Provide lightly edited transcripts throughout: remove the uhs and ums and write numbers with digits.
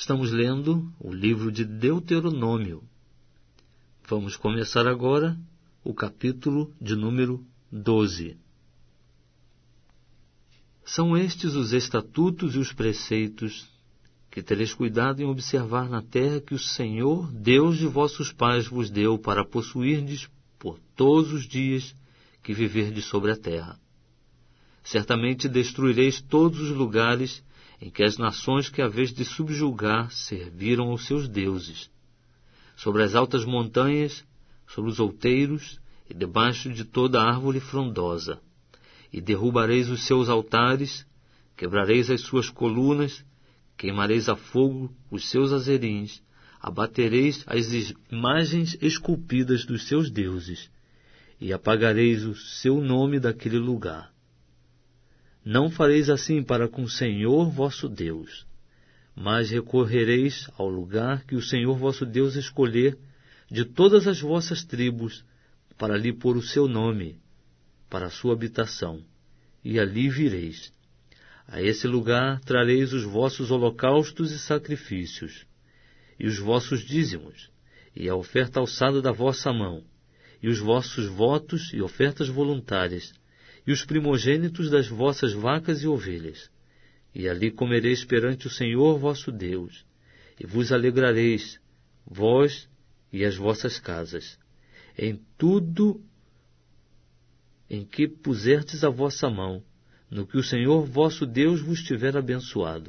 Estamos lendo o livro de Deuteronômio. Vamos começar agora o capítulo de número 12. São estes os estatutos e os preceitos que tereis cuidado em observar na terra que o Senhor, Deus de vossos pais, vos deu para possuirdes por todos os dias que viverdes sobre a terra. Certamente destruireis todos os lugares em que as nações que haveis de subjugar serviram aos seus deuses, sobre as altas montanhas, sobre os outeiros e debaixo de toda árvore frondosa. E derrubareis os seus altares, quebrareis as suas colunas, queimareis a fogo os seus azerins, abatereis as imagens esculpidas dos seus deuses, e apagareis o seu nome daquele lugar. Não fareis assim para com o Senhor vosso Deus, mas recorrereis ao lugar que o Senhor vosso Deus escolher de todas as vossas tribos, para ali pôr o seu nome, para a sua habitação, e ali vireis. A esse lugar trareis os vossos holocaustos e sacrifícios, e os vossos dízimos, e a oferta alçada da vossa mão, e os vossos votos e ofertas voluntárias, e os primogênitos das vossas vacas e ovelhas. E ali comereis perante o Senhor vosso Deus, e vos alegrareis, vós e as vossas casas, em tudo em que puserdes a vossa mão, no que o Senhor vosso Deus vos tiver abençoado.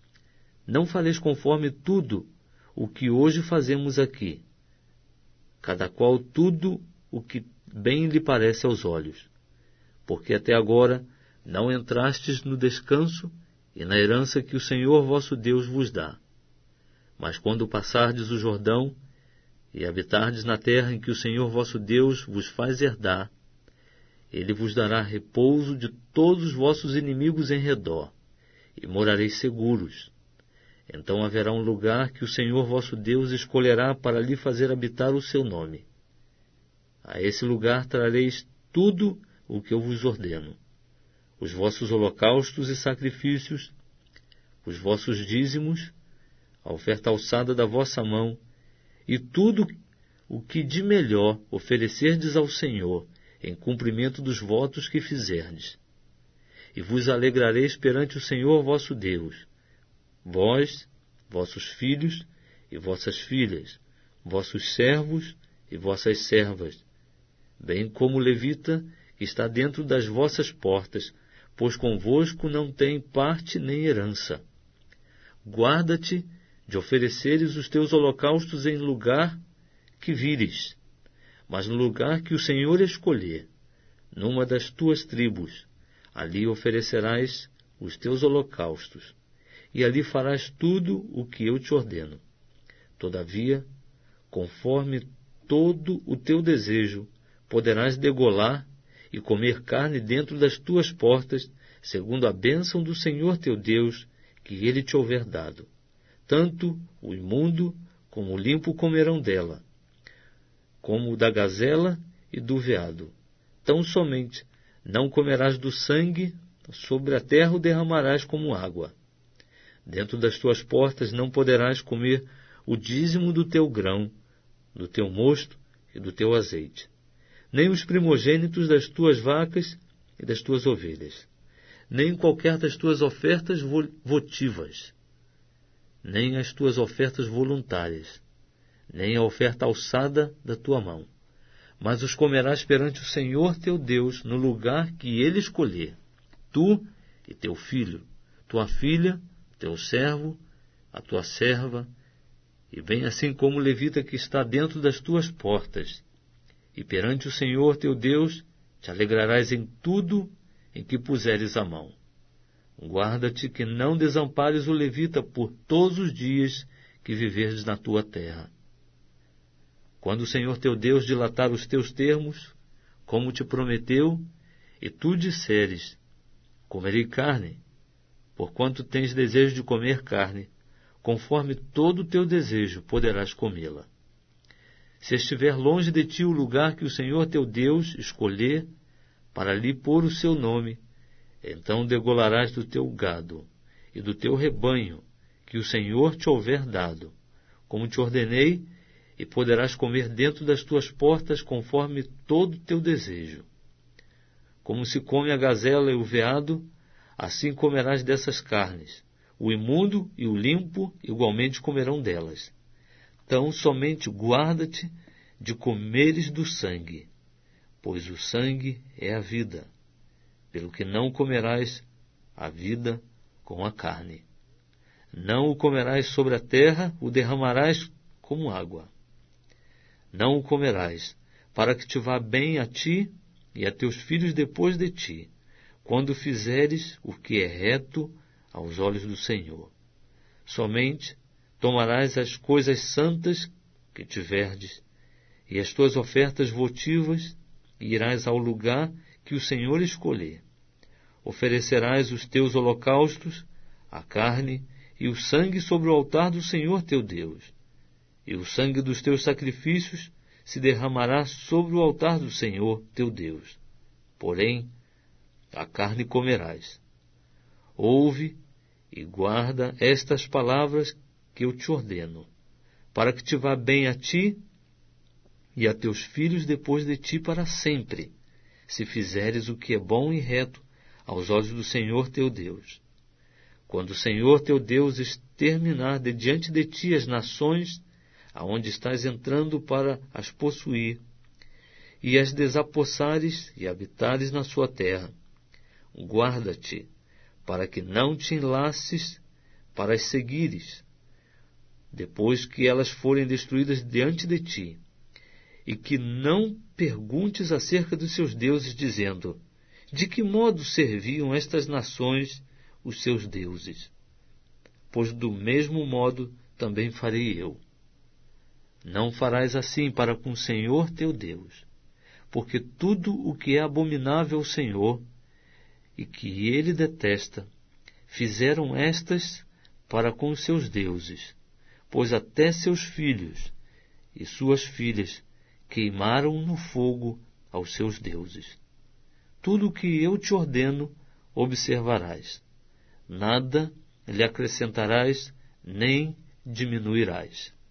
Não fareis conforme tudo o que hoje fazemos aqui, cada qual tudo o que bem lhe parece aos olhos, porque até agora não entrastes no descanso e na herança que o Senhor vosso Deus vos dá. Mas quando passardes o Jordão e habitardes na terra em que o Senhor vosso Deus vos faz herdar, Ele vos dará repouso de todos os vossos inimigos em redor, e morareis seguros. Então haverá um lugar que o Senhor vosso Deus escolherá para lhe fazer habitar o seu nome. A esse lugar trareis tudo o que eu vos ordeno: os vossos holocaustos e sacrifícios, os vossos dízimos, a oferta alçada da vossa mão, e tudo o que de melhor oferecerdes ao Senhor, em cumprimento dos votos que fizerdes. E vos alegrareis perante o Senhor vosso Deus, vós, vossos filhos e vossas filhas, vossos servos e vossas servas, bem como o levita que está dentro das vossas portas, pois convosco não tem parte nem herança. Guarda-te de ofereceres os teus holocaustos em lugar que vires, mas no lugar que o Senhor escolher, numa das tuas tribos, ali oferecerás os teus holocaustos, e ali farás tudo o que eu te ordeno. Todavia, conforme todo o teu desejo, poderás degolar e comer carne dentro das tuas portas, segundo a bênção do Senhor teu Deus, que Ele te houver dado. Tanto o imundo como o limpo comerão dela, como o da gazela e do veado. Tão somente não comerás do sangue, sobre a terra o derramarás como água. Dentro das tuas portas não poderás comer o dízimo do teu grão, do teu mosto e do teu azeite, nem os primogênitos das tuas vacas e das tuas ovelhas, nem qualquer das tuas ofertas votivas, nem as tuas ofertas voluntárias, nem a oferta alçada da tua mão, mas os comerás perante o Senhor teu Deus no lugar que Ele escolher, tu e teu filho, tua filha, teu servo, a tua serva, e bem assim como o levita que está dentro das tuas portas. E perante o Senhor teu Deus te alegrarás em tudo em que puseres a mão. Guarda-te que não desampares o levita por todos os dias que viverdes na tua terra. Quando o Senhor teu Deus dilatar os teus termos, como te prometeu, e tu disseres: comerei carne, porquanto tens desejo de comer carne, conforme todo o teu desejo poderás comê-la. Se estiver longe de ti o lugar que o Senhor teu Deus escolher para lhe pôr o seu nome, então degolarás do teu gado e do teu rebanho, que que o Senhor te houver dado, como te ordenei, e poderás comer dentro das tuas portas conforme todo o teu desejo. Como se come a gazela e o veado, assim comerás dessas carnes. O imundo e o limpo igualmente comerão delas. Então somente guarda-te de comeres do sangue, pois o sangue é a vida, pelo que não comerás a vida com a carne. Não o comerás sobre a terra, o derramarás como água. Não o comerás, para que te vá bem a ti e a teus filhos depois de ti, quando fizeres o que é reto aos olhos do Senhor. Somente tomarás as coisas santas que tiverdes, e as tuas ofertas votivas, e irás ao lugar que o Senhor escolher. Oferecerás os teus holocaustos, a carne e o sangue sobre o altar do Senhor teu Deus. E o sangue dos teus sacrifícios se derramará sobre o altar do Senhor teu Deus. Porém, a carne comerás. Ouve e guarda estas palavras que eu te ordeno, para que te vá bem a ti e a teus filhos depois de ti para sempre, se fizeres o que é bom e reto aos olhos do Senhor teu Deus. Quando o Senhor teu Deus exterminar de diante de ti as nações aonde estás entrando para as possuir, e as desapossares e habitares na sua terra, guarda-te, para que não te enlaces para as seguires, depois que elas forem destruídas diante de ti, e que não perguntes acerca dos seus deuses, dizendo: de que modo serviam estas nações os seus deuses? Pois do mesmo modo também farei eu. Não farás assim para com o Senhor teu Deus, porque tudo o que é abominável ao Senhor e que ele detesta, fizeram estas para com os seus deuses, pois até seus filhos e suas filhas queimaram no fogo aos seus deuses. Tudo o que eu te ordeno observarás, nada lhe acrescentarás nem diminuirás.